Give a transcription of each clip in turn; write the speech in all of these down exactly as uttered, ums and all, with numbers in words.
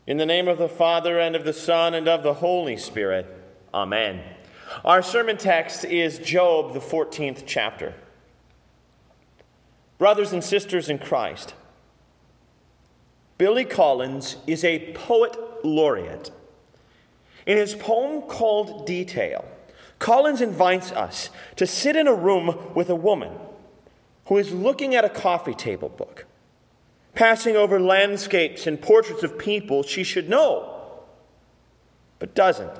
In the name of the Father, and of the Son, and of the Holy Spirit. Amen. Our sermon text is Job, the fourteenth chapter. Brothers and sisters in Christ, Billy Collins is a poet laureate. In his poem called Detail, Collins invites us to sit in a room with a woman who is looking at a coffee table book, passing over landscapes and portraits of people she should know, but doesn't.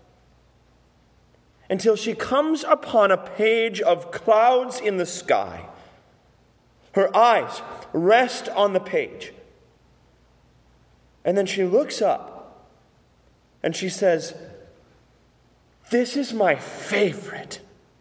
Until she comes upon a page of clouds in the sky. Her eyes rest on the page. And then she looks up and she says, "This is my favorite."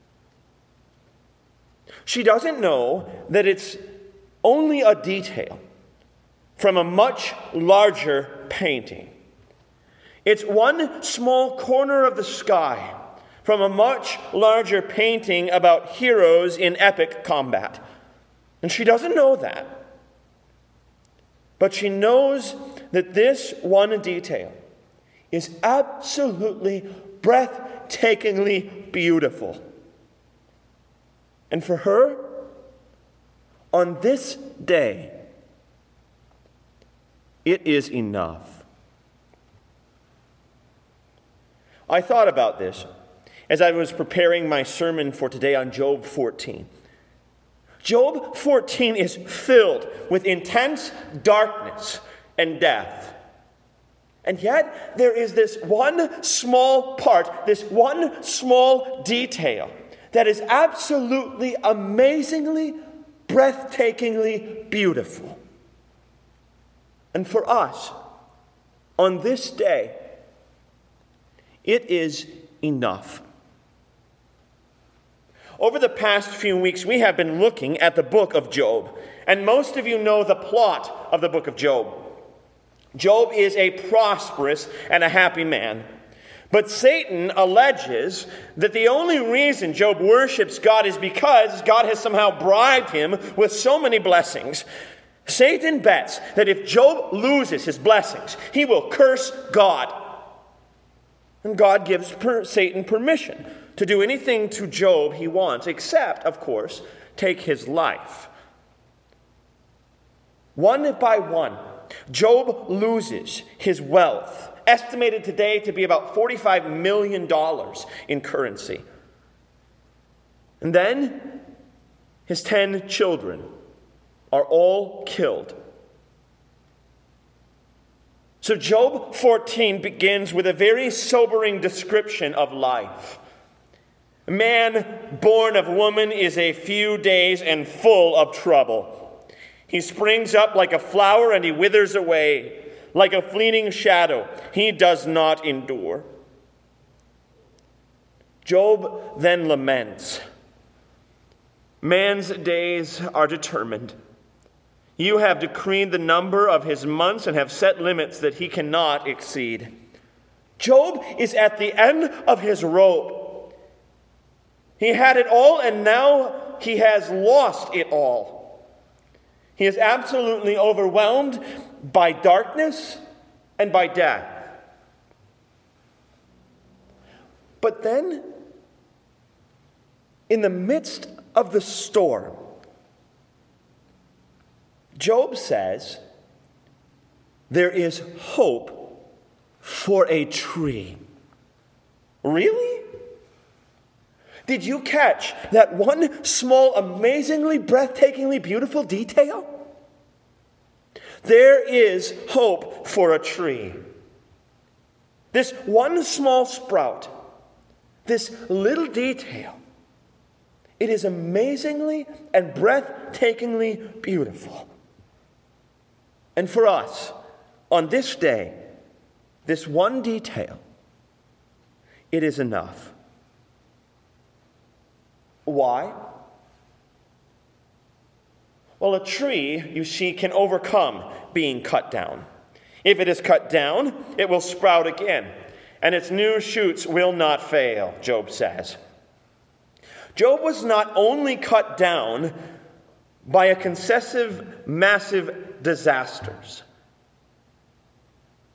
She doesn't know that it's only a detail from a much larger painting. It's one small corner of the sky from a much larger painting about heroes in epic combat. And she doesn't know that. But she knows that this one detail is absolutely breathtakingly beautiful. And for her, on this day, it is enough. I thought about this as I was preparing my sermon for today on Job fourteen. Job fourteen is filled with intense darkness and death. And yet, there is this one small part, this one small detail that is absolutely, amazingly, breathtakingly beautiful. And for us, on this day, it is enough. Over the past few weeks, we have been looking at the book of Job, and most of you know the plot of the book of Job. Job is a prosperous and a happy man. But Satan alleges that the only reason Job worships God is because God has somehow bribed him with so many blessings. Satan bets that if Job loses his blessings, he will curse God. And God gives per- Satan permission to do anything to Job he wants, except, of course, take his life. One by one, Job loses his wealth, estimated today to be about forty-five million dollars in currency. And then his ten children are all killed. So Job fourteen begins with a very sobering description of life. Man born of woman is a few days and full of trouble. He springs up like a flower and he withers away. Like a fleeting shadow, he does not endure. Job then laments. Man's days are determined. You have decreed the number of his months and have set limits that he cannot exceed. Job is at the end of his rope. He had it all, and now he has lost it all. He is absolutely overwhelmed by darkness and by death. But then, in the midst of the storm, Job says, there is hope for a tree. Really? Did you catch that one small, amazingly, breathtakingly beautiful detail? There is hope for a tree. This one small sprout, this little detail, it is amazingly and breathtakingly beautiful. And for us, on this day, this one detail, it is enough. Why? Well, a tree, you see, can overcome being cut down. If it is cut down, it will sprout again, and its new shoots will not fail, Job says. Job was not only cut down by a successive massive disasters,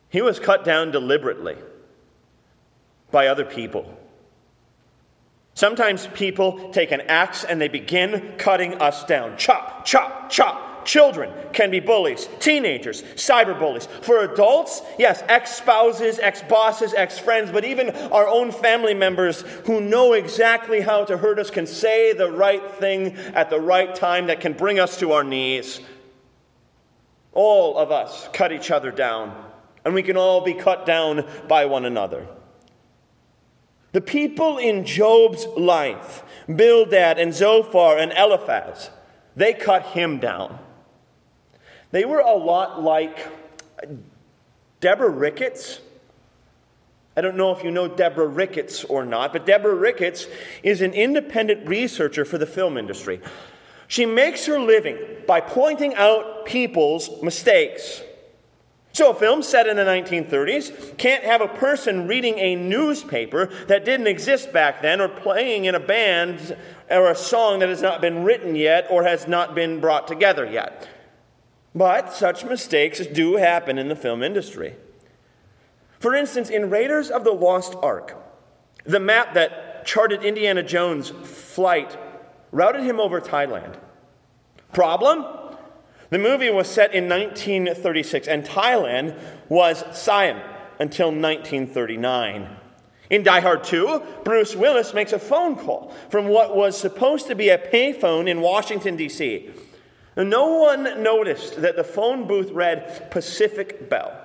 He was cut down deliberately by other people. Sometimes people take an axe and they begin cutting us down. Chop, chop, chop. Children can be bullies. Teenagers, cyberbullies. For adults, yes, ex-spouses, ex-bosses, ex-friends, but even our own family members who know exactly how to hurt us can say the right thing at the right time that can bring us to our knees. All of us cut each other down, and we can all be cut down by one another. The people in Job's life, Bildad and Zophar and Eliphaz, they cut him down. They were a lot like Deborah Ricketts. I don't know if you know Deborah Ricketts or not, but Deborah Ricketts is an independent researcher for the film industry. She makes her living by pointing out people's mistakes. So a film set in the nineteen thirties can't have a person reading a newspaper that didn't exist back then, or playing in a band or a song that has not been written yet or has not been brought together yet. But such mistakes do happen in the film industry. For instance, in Raiders of the Lost Ark, the map that charted Indiana Jones' flight routed him over Thailand. Problem? The movie was set in nineteen thirty-six, and Thailand was Siam until nineteen thirty-nine. In Die Hard two, Bruce Willis makes a phone call from what was supposed to be a payphone in Washington, D C No one noticed that the phone booth read Pacific Bell.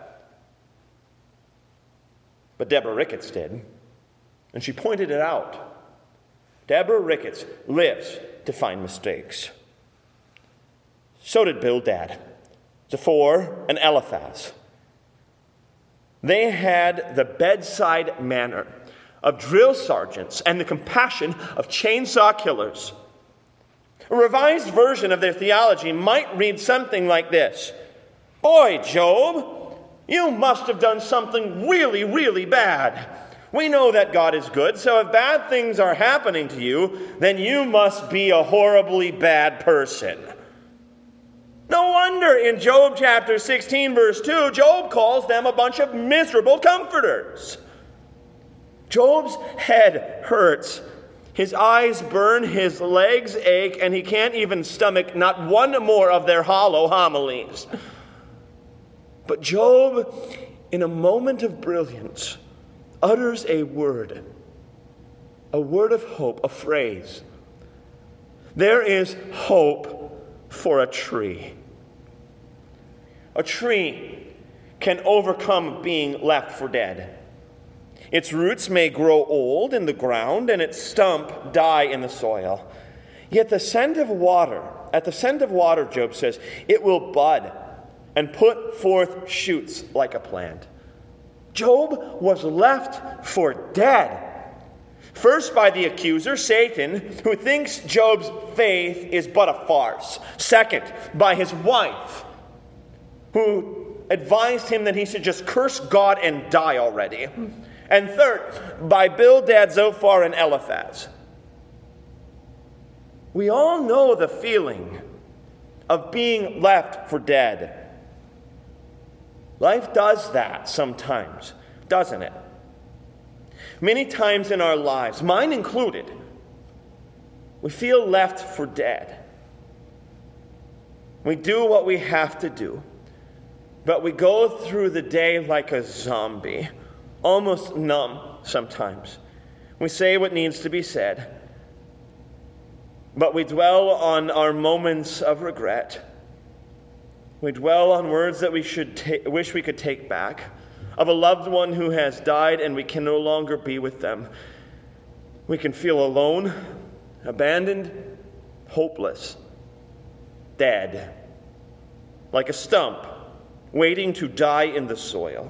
But Deborah Ricketts did, and she pointed it out. Deborah Ricketts lives to find mistakes. So did Bildad, Zophar, and Eliphaz. They had the bedside manner of drill sergeants and the compassion of chainsaw killers. A revised version of their theology might read something like this. Boy, Job, you must have done something really, really bad. We know that God is good, so if bad things are happening to you, then you must be a horribly bad person. No wonder in Job chapter sixteen, verse two, Job calls them a bunch of miserable comforters. Job's head hurts. His eyes burn, his legs ache, and he can't even stomach not one more of their hollow homilies. But Job, in a moment of brilliance, utters a word, a word of hope, a phrase. There is hope for a tree. A tree can overcome being left for dead. Its roots may grow old in the ground, and its stump die in the soil. Yet the scent of water, at the scent of water, Job says, it will bud and put forth shoots like a plant. Job was left for dead. First by the accuser, Satan, who thinks Job's faith is but a farce. Second, by his wife, who advised him that he should just curse God and die already. And third, by Bildad, Zophar, and Eliphaz. We all know the feeling of being left for dead. Life does that sometimes, doesn't it? Many times in our lives, mine included, we feel left for dead. We do what we have to do, but we go through the day like a zombie, almost numb sometimes. We say what needs to be said, but we dwell on our moments of regret. We dwell on words that we should ta- wish we could take back, of a loved one who has died and we can no longer be with them. We can feel alone, abandoned, hopeless, dead, like a stump waiting to die in the soil.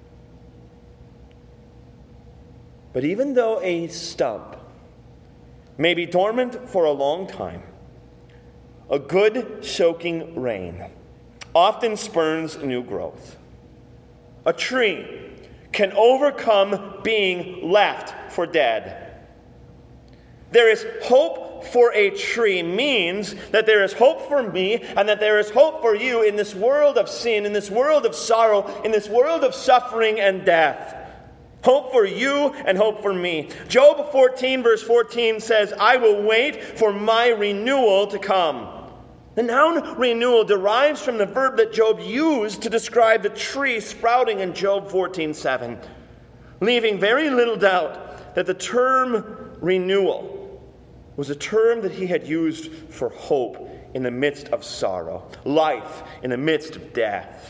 But even though a stump may be dormant for a long time, a good soaking rain often spurns new growth. A tree can overcome being left for dead. There is hope hope for a tree means that there is hope for me and that there is hope for you in this world of sin, in this world of sorrow, in this world of suffering and death. Hope for you and hope for me. Job fourteen verse fourteen says, I will wait for my renewal to come. The noun renewal derives from the verb that Job used to describe the tree sprouting in Job fourteen seven, leaving very little doubt that the term renewal was a term that he had used for hope in the midst of sorrow, life in the midst of death.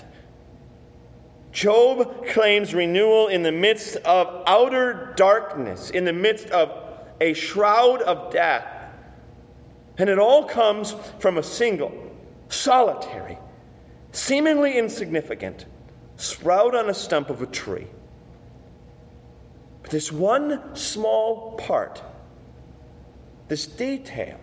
Job claims renewal in the midst of outer darkness, in the midst of a shroud of death. And it all comes from a single, solitary, seemingly insignificant sprout on a stump of a tree. But this one small part, this detail,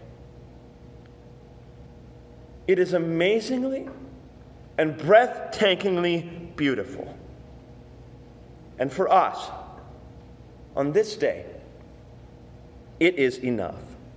it is amazingly and breathtakingly beautiful. And for us, on this day, it is enough.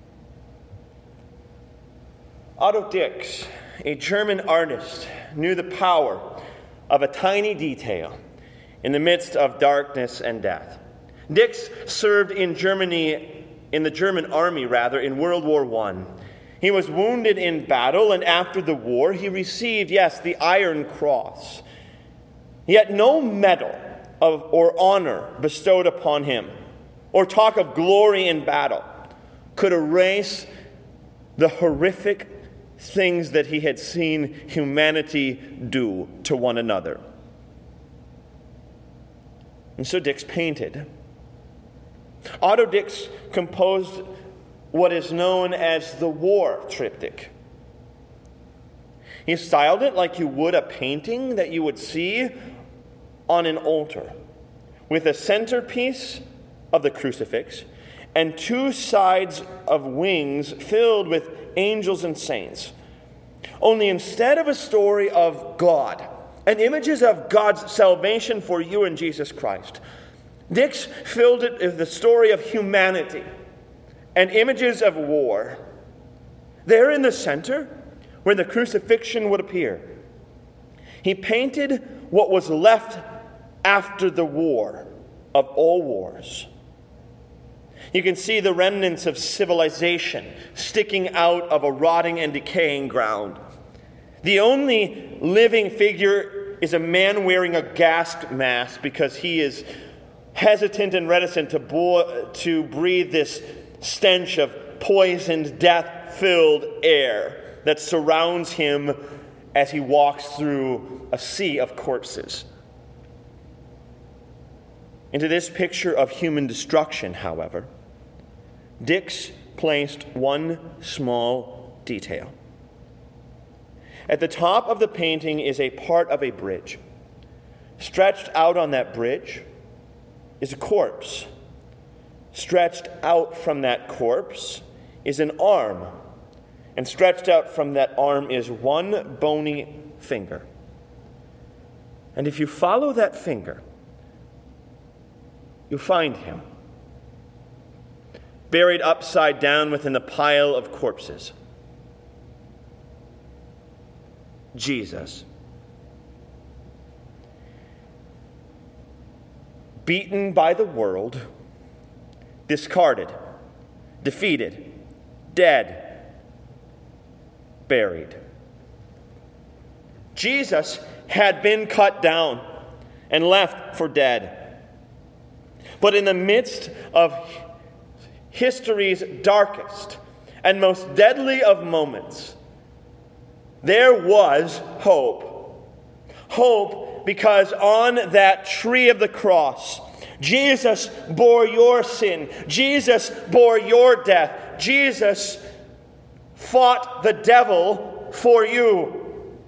Otto Dix, a German artist, knew the power of a tiny detail in the midst of darkness and death. Dix served in Germany, in the German army rather, in World War One. He was wounded in battle, and after the war he received, yes, the Iron Cross. Yet no medal of, or honor bestowed upon him, or talk of glory in battle, could erase the horrific things that he had seen humanity do to one another. And so Dix painted. Otto Dix composed what is known as the War Triptych. He styled it like you would a painting that you would see on an altar, with a centerpiece of the crucifix and two sides of wings filled with angels and saints. Only instead of a story of God and images of God's salvation for you in Jesus Christ, Dix filled it with the story of humanity and images of war. There in the center, where the crucifixion would appear, he painted what was left after the war of all wars. You can see the remnants of civilization sticking out of a rotting and decaying ground. The only living figure is a man wearing a gas mask because he is hesitant and reticent to, bo- to breathe this stench of poisoned, death-filled air that surrounds him as he walks through a sea of corpses. Into this picture of human destruction, however, Dix placed one small detail. At the top of the painting is a part of a bridge. Stretched out on that bridge is a corpse. Stretched out from that corpse is an arm. And stretched out from that arm is one bony finger. And if you follow that finger, you'll find him, buried upside down within the pile of corpses. Jesus. Beaten by the world, discarded, defeated, dead, buried. Jesus had been cut down and left for dead. But in the midst of history's darkest and most deadly of moments, there was hope. Hope because on that tree of the cross, Jesus bore your sin. Jesus bore your death. Jesus fought the devil for you.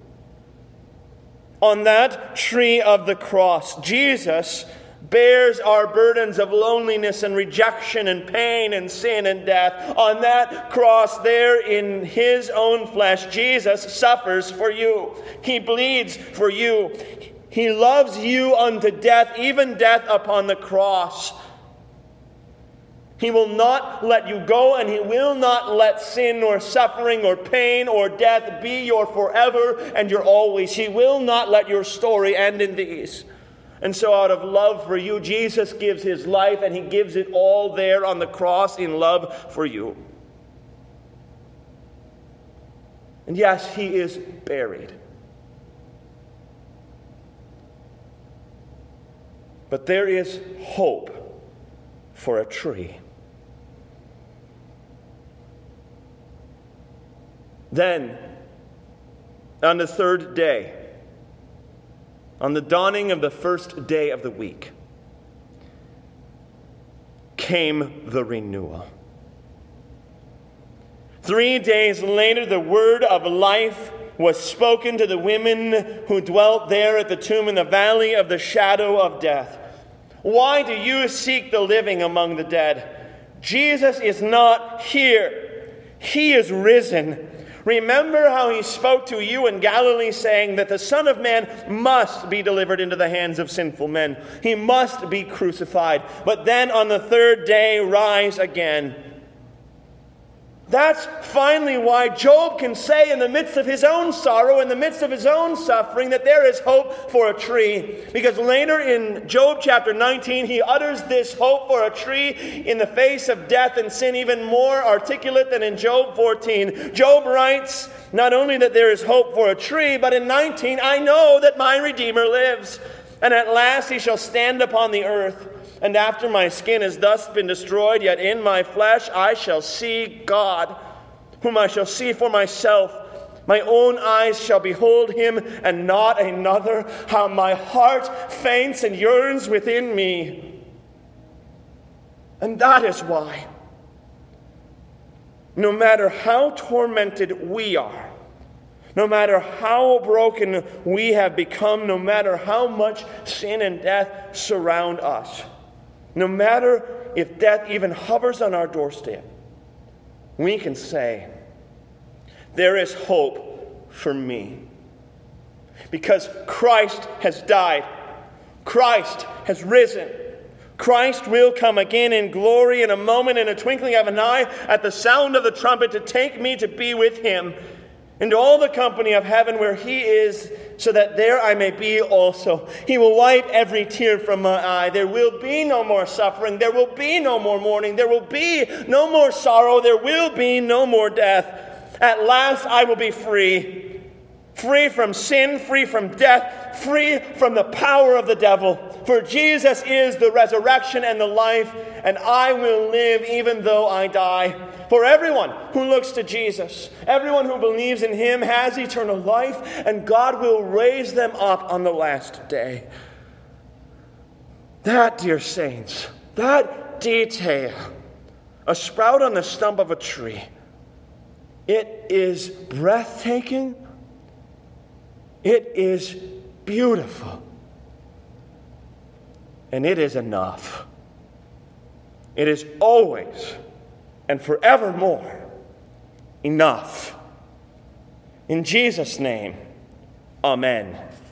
On that tree of the cross, Jesus bears our burdens of loneliness and rejection and pain and sin and death. On that cross there in his own flesh, Jesus suffers for you. He bleeds for you. He loves you unto death, even death upon the cross. He will not let you go, and He will not let sin or suffering or pain or death be your forever and your always. He will not let your story end in these. And so out of love for you, Jesus gives His life, and He gives it all there on the cross in love for you. And yes, He is buried. But there is hope for a tree. Then, on the third day, on the dawning of the first day of the week, came the renewal. Three days later, the word of life was spoken to the women who dwelt there at the tomb in the valley of the shadow of death. Why do you seek the living among the dead? Jesus is not here. He is risen. Remember how He spoke to you in Galilee, saying that the Son of Man must be delivered into the hands of sinful men. He must be crucified, but then on the third day rise again. That's finally why Job can say in the midst of his own sorrow, in the midst of his own suffering, that there is hope for a tree. Because later in Job chapter nineteen, he utters this hope for a tree in the face of death and sin even more articulate than in Job fourteen. Job writes not only that there is hope for a tree, but in nineteen, I know that my Redeemer lives, and at last He shall stand upon the earth. And after my skin has thus been destroyed, yet in my flesh I shall see God, whom I shall see for myself. My own eyes shall behold Him, and not another. How my heart faints and yearns within me. And that is why, no matter how tormented we are, no matter how broken we have become, no matter how much sin and death surround us, no matter if death even hovers on our doorstep, we can say, there is hope for me. Because Christ has died. Christ has risen. Christ will come again in glory in a moment, in a twinkling of an eye, at the sound of the trumpet, to take me to be with Him, into all the company of heaven where He is, so that there I may be also. He will wipe every tear from my eye. There will be no more suffering. There will be no more mourning. There will be no more sorrow. There will be no more death. At last I will be free. Free from sin, free from death, free from the power of the devil. For Jesus is the resurrection and the life, and I will live even though I die. For everyone who looks to Jesus, everyone who believes in Him has eternal life, and God will raise them up on the last day. That, dear saints, that detail, a sprout on the stump of a tree, it is breathtaking. It is beautiful. And it is enough. It is always and forevermore enough. In Jesus' name, amen.